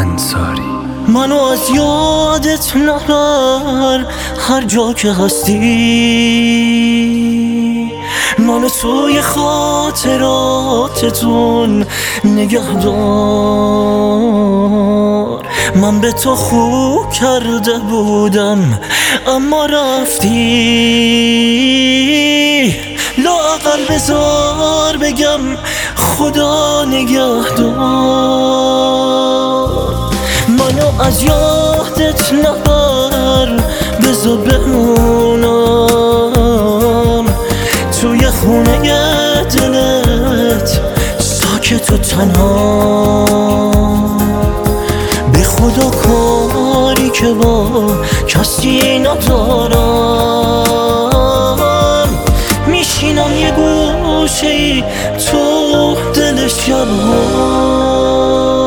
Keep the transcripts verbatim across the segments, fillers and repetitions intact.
انصاری. منو از یادت نبر هر جا که هستی، منو توی خاطراتتون نگه دار. من به تو خوب کرده بودم اما رفتی، لااقل بذار بگم خدا نگهدار. منو از یادت نبر بذار بمونم توی خونه دلت ساکت و تنها. به خدا کاری که با کسی ندارم، میشینم یه گوشه‌ای تو دل شب‌ها.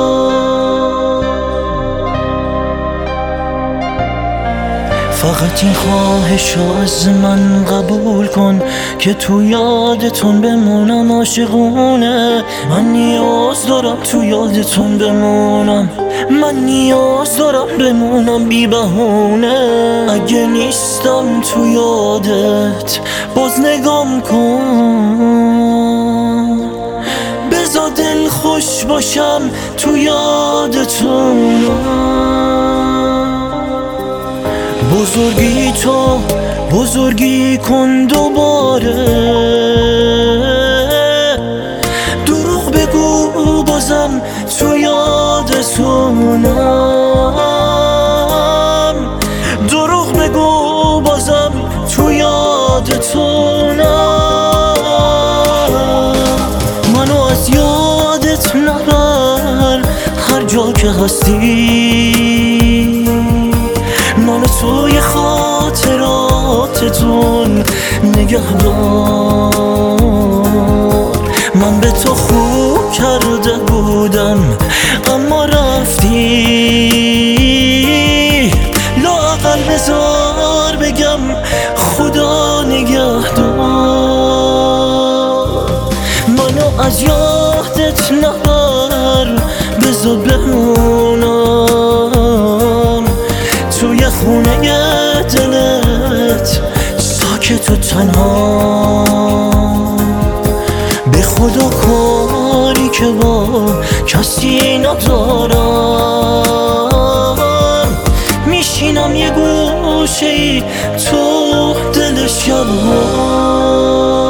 فقط این خواهشو از من قبول کن که تو یادتون بمونم عاشقونه. من نیاز دارم تو یادتون بمونم، من نیاز دارم بمونم بی بهونه. اگه نیستم تو یادت باز نگام کن، بذار دل خوش باشم تو یادتون. بزرگی تو بزرگی کن دوباره، دروغ بگو بازم تو یادتونم، دروغ بگو بازم تو یادتونم. منو از یادت نبر هر جا که هستی، منو توی خاطراتتون نگه دار. من به تو خوب کرده بودم اما رفتی، لااقل بذار بگم خدا نگهدار. منو از یادت نبر بذار بمونم توی خونه دلت ساکت و تنها. به خدا کاری که با کسی ندارم، میشینم یه گوشه‌ای تو دل شب‌ها.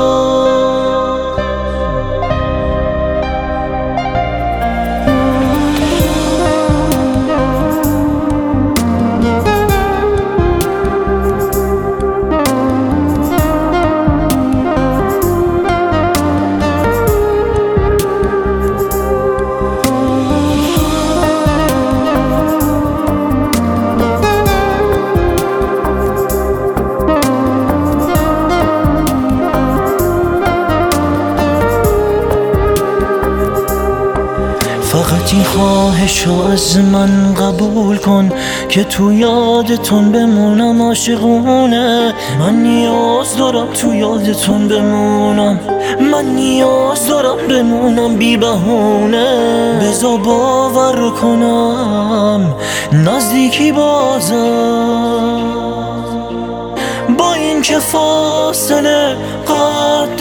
فقط این خواهشو از من قبول کن که تو یادتون بمونم عاشقونه. من نیاز دارم تو یادتون بمونم، من نیاز دارم بمونم بی بهونه. بذار باور کنم نزدیکی بازم، با این که فاصله قد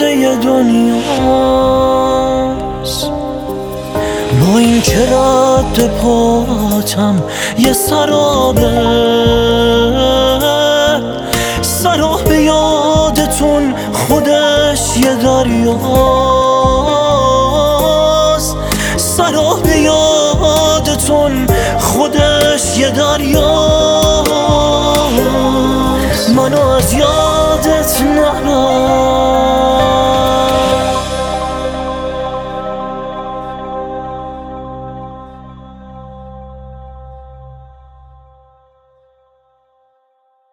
دنیاست، با این که رد پاتم یه سرابه. سراب یادتون خودش یه دریاست، سراب یادتون خودش یه دریاست.